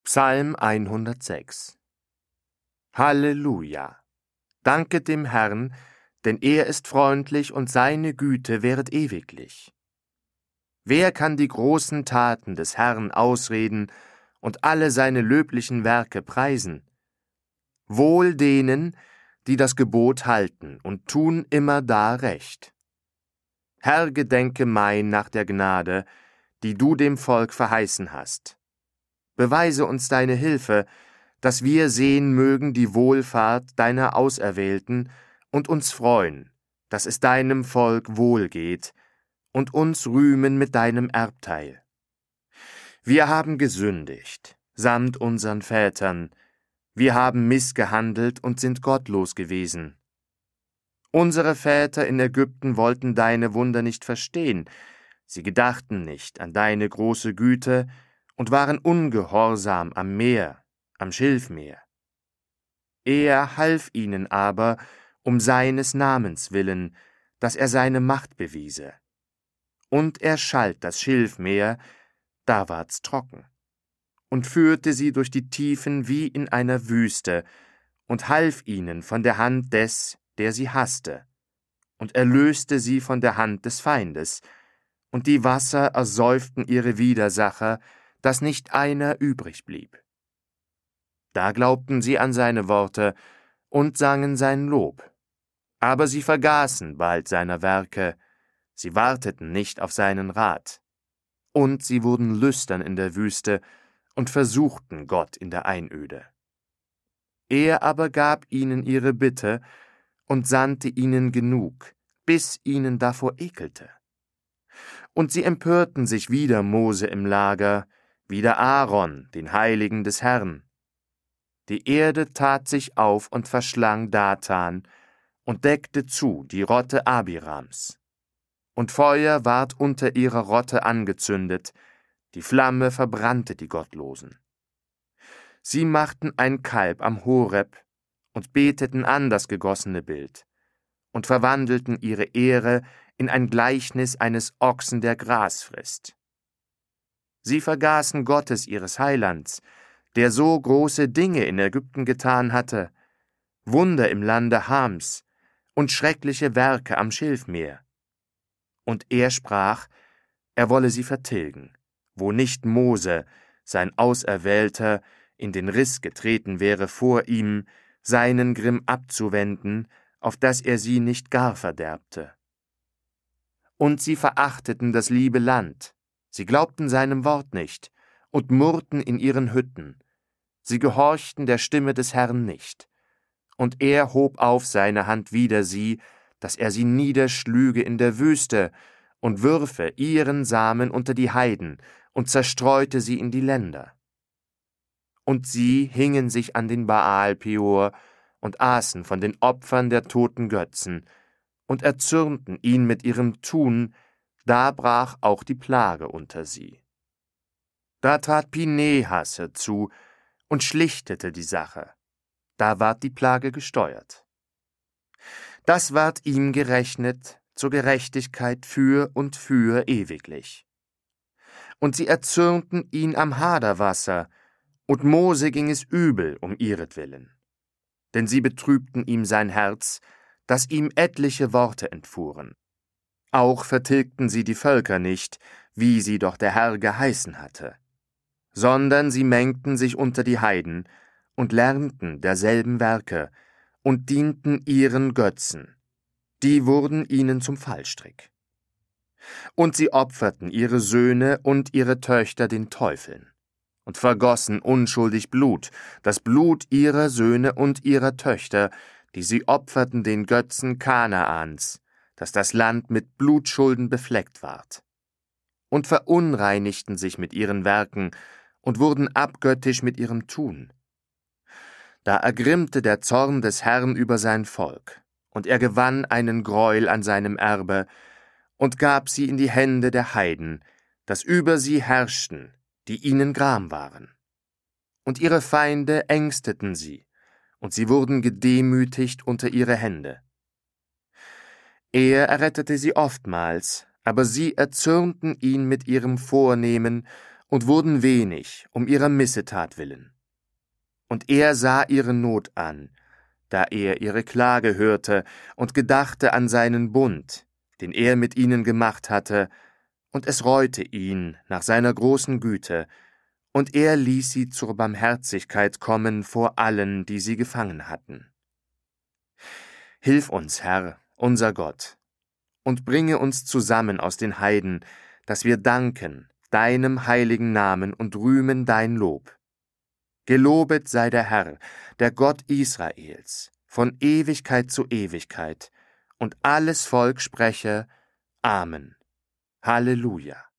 Psalm 106. Halleluja! Danket dem Herrn, denn er ist freundlich und seine Güte währet ewiglich. Wer kann die großen Taten des Herrn ausreden und alle seine löblichen Werke preisen? Wohl denen, die das Gebot halten und tun immerdar recht. Herr, gedenke mein nach der Gnade, die du dem Volk verheißen hast. Beweise uns deine Hilfe, dass wir sehen mögen die Wohlfahrt deiner Auserwählten und uns freuen, dass es deinem Volk wohlgeht, und uns rühmen mit deinem Erbteil. Wir haben gesündigt, samt unseren Vätern, wir haben missgehandelt und sind gottlos gewesen. Unsere Väter in Ägypten wollten deine Wunder nicht verstehen, sie gedachten nicht an deine große Güte und waren ungehorsam am Meer, am Schilfmeer. Er half ihnen aber um seines Namens willen, dass er seine Macht bewiese. Und er schalt das Schilfmeer, da ward's trocken, und führte sie durch die Tiefen wie in einer Wüste, und half ihnen von der Hand des, der sie hasste, und erlöste sie von der Hand des Feindes, und die Wasser ersäuften ihre Widersacher, dass nicht einer übrig blieb. Da glaubten sie an seine Worte und sangen sein Lob. Aber sie vergaßen bald seiner Werke, sie warteten nicht auf seinen Rat. Und sie wurden lüstern in der Wüste und versuchten Gott in der Einöde. Er aber gab ihnen ihre Bitte und sandte ihnen genug, bis ihnen davor ekelte. Und sie empörten sich wider Mose im Lager, wider Aaron, den Heiligen des Herrn. Die Erde tat sich auf und verschlang Datan und deckte zu die Rotte Abirams. Und Feuer ward unter ihrer Rotte angezündet, die Flamme verbrannte die Gottlosen. Sie machten ein Kalb am Horeb und beteten an das gegossene Bild und verwandelten ihre Ehre in ein Gleichnis eines Ochsen, der Gras frisst. Sie vergaßen Gottes ihres Heilands, der so große Dinge in Ägypten getan hatte, Wunder im Lande Hams und schreckliche Werke am Schilfmeer. Und er sprach, er wolle sie vertilgen, wo nicht Mose, sein Auserwählter, in den Riss getreten wäre vor ihm, seinen Grimm abzuwenden, auf dass er sie nicht gar verderbte. Und sie verachteten das liebe Land, sie glaubten seinem Wort nicht und murrten in ihren Hütten. Sie gehorchten der Stimme des Herrn nicht. Und er hob auf seine Hand wider sie, dass er sie niederschlüge in der Wüste und würfe ihren Samen unter die Heiden und zerstreute sie in die Länder. Und sie hingen sich an den Baal-Peor und aßen von den Opfern der toten Götzen und erzürnten ihn mit ihrem Tun, da brach auch die Plage unter sie. Da trat Pinehas herzu und schlichtete die Sache, da ward die Plage gesteuert. Das ward ihm gerechnet zur Gerechtigkeit für und für ewiglich. Und sie erzürnten ihn am Haderwasser, und Mose ging es übel um ihretwillen. Denn sie betrübten ihm sein Herz, dass ihm etliche Worte entfuhren. Auch vertilgten sie die Völker nicht, wie sie doch der Herr geheißen hatte, sondern sie mengten sich unter die Heiden und lernten derselben Werke und dienten ihren Götzen. Die wurden ihnen zum Fallstrick. Und sie opferten ihre Söhne und ihre Töchter den Teufeln und vergossen unschuldig Blut, das Blut ihrer Söhne und ihrer Töchter, die sie opferten den Götzen Kanaans, dass das Land mit Blutschulden befleckt ward. Und verunreinigten sich mit ihren Werken und wurden abgöttisch mit ihrem Tun. Da ergrimmte der Zorn des Herrn über sein Volk, und er gewann einen Greuel an seinem Erbe und gab sie in die Hände der Heiden, dass über sie herrschten, die ihnen gram waren. Und ihre Feinde ängsteten sie, und sie wurden gedemütigt unter ihre Hände. Er errettete sie oftmals, aber sie erzürnten ihn mit ihrem Vornehmen und wurden wenig um ihrer Missetat willen. Und er sah ihre Not an, da er ihre Klage hörte und gedachte an seinen Bund, den er mit ihnen gemacht hatte, und es reute ihn nach seiner großen Güte, und er ließ sie zur Barmherzigkeit kommen vor allen, die sie gefangen hatten. Hilf uns, Herr, unser Gott, und bringe uns zusammen aus den Heiden, dass wir danken deinem heiligen Namen und rühmen dein Lob. Gelobet sei der Herr, der Gott Israels, von Ewigkeit zu Ewigkeit, und alles Volk spreche Amen. Halleluja.